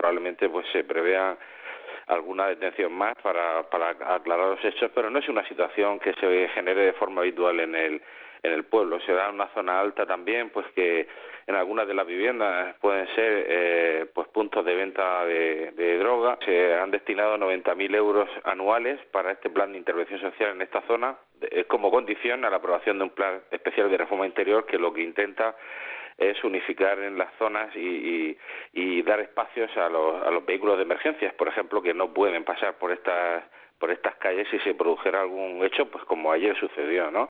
probablemente pues se prevea alguna detención más para aclarar los hechos, pero no es una situación que se genere de forma habitual en el pueblo. Se da en una zona alta también, pues que en algunas de las viviendas pueden ser pues puntos de venta de droga. Se han destinado 90.000 euros anuales para este plan de intervención social en esta zona, como condición a la aprobación de un plan especial de reforma interior que lo que intenta es unificar en las zonas y dar espacios a los vehículos de emergencias, por ejemplo, que no pueden pasar por estas calles si se produjera algún hecho, pues como ayer sucedió, ¿no?